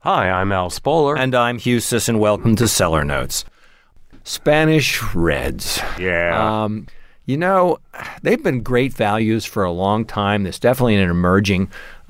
Hi, I'm Al Spoler. And I'm Hugh Sisson. Welcome to Cellar Notes. Spanish Reds. Yeah. They've been great values for a long time. There's definitely an emerging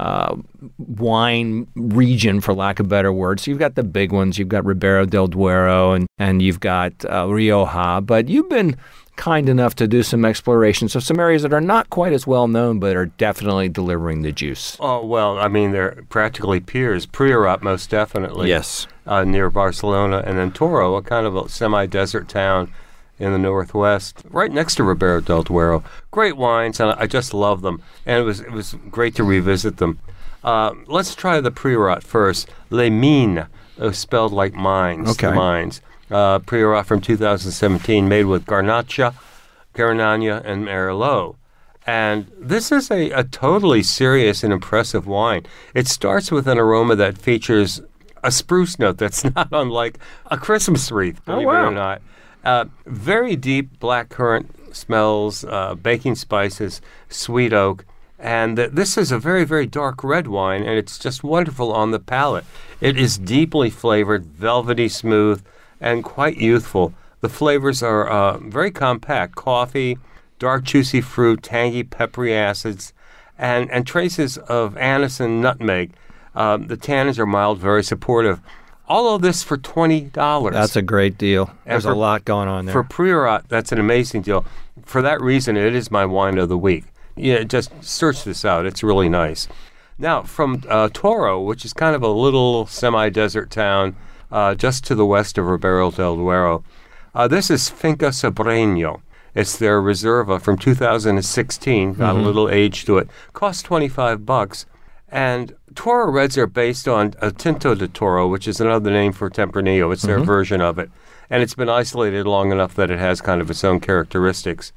wine region, for lack of better words. So you've got the big ones. You've got Ribera del Duero and you've got Rioja. But you've been kind enough to do some explorations of some areas that are not quite as well known, but are definitely delivering the juice. Oh, well, I mean, they're practically peers. Priorat, most definitely. Yes. Near Barcelona. And then Toro, a kind of a semi-desert town in the northwest, right next to Ribera del Duero. Great wines, and I just love them. And it was great to revisit them. Let's try the Priorat first. Les Mines, spelled like mines. Okay. The mines. Priorat from 2017, made with Garnacha, Garnaña, and Merlot. And this is a totally serious and impressive wine. It starts with an aroma that features a spruce note that's not unlike a Christmas wreath, believe it or not. Very deep black currant smells, baking spices, sweet oak. And this is a very, very dark red wine, and it's just wonderful on the palate. It is deeply flavored, velvety smooth, and quite youthful. The flavors are very compact: coffee, dark juicy fruit, tangy peppery acids, and traces of anise and nutmeg. The tannins are mild, very supportive. All of this for $20. That's a great deal. There's a lot going on there. For Priorat, that's an amazing deal. For that reason, it is my wine of the week. Yeah, just search this out. It's really nice. Now, from Toro, which is kind of a little semi-desert town just to the west of Ribera del Duero, this is Finca Sobreño. It's their Reserva from 2016. Got a little age to it. Cost $25. And Toro Reds are based on Tinto de Toro, which is another name for Tempranillo. It's their version of it. And it's been isolated long enough that it has kind of its own characteristics.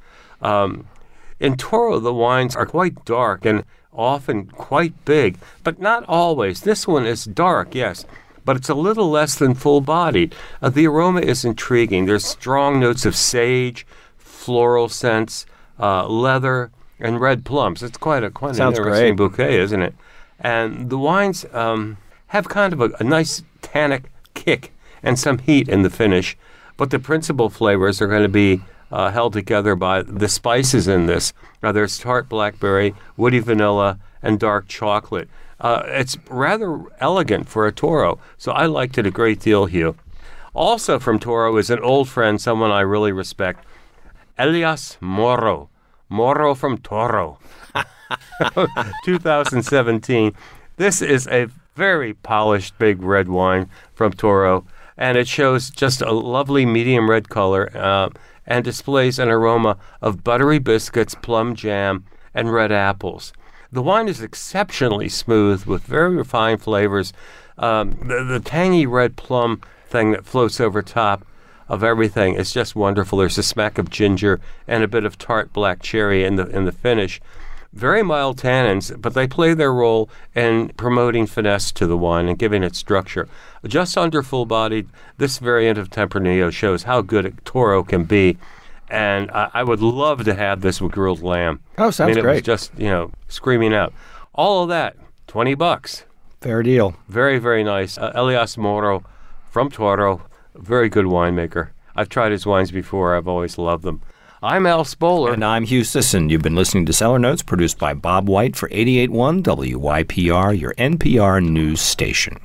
In Toro, the wines are quite dark and often quite big, but not always. This one is dark, yes, but it's a little less than full-bodied. The aroma is intriguing. There's strong notes of sage, floral scents, leather, and red plums. It's quite an interesting bouquet, isn't it? And the wines have kind of a nice tannic kick and some heat in the finish, but the principal flavors are going to be held together by the spices in this. There's tart blackberry, woody vanilla, and dark chocolate. It's rather elegant for a Toro, so I liked it a great deal, Hugh. Also from Toro is an old friend, someone I really respect, Elias Moro. Moro from Toro. 2017. This is a very polished big red wine from Toro, and it shows just a lovely medium red color and displays an aroma of buttery biscuits, plum jam, and red apples. The wine is exceptionally smooth with very refined flavors. The tangy red plum thing that floats over top of everything is just wonderful. There's a smack of ginger and a bit of tart black cherry in the finish. Very mild tannins, but they play their role in promoting finesse to the wine and giving it structure. Just under full-bodied, this variant of Tempranillo shows how good a Toro can be, and I would love to have this with grilled lamb. Oh, sounds great. It was just, screaming out. All of that, $20. Fair deal. Very, very nice. Elias Moro from Toro, very good winemaker. I've tried his wines before. I've always loved them. I'm Al Spoler. And I'm Hugh Sisson. You've been listening to Cellar Notes, produced by Bob White for 88.1 WYPR, your NPR news station.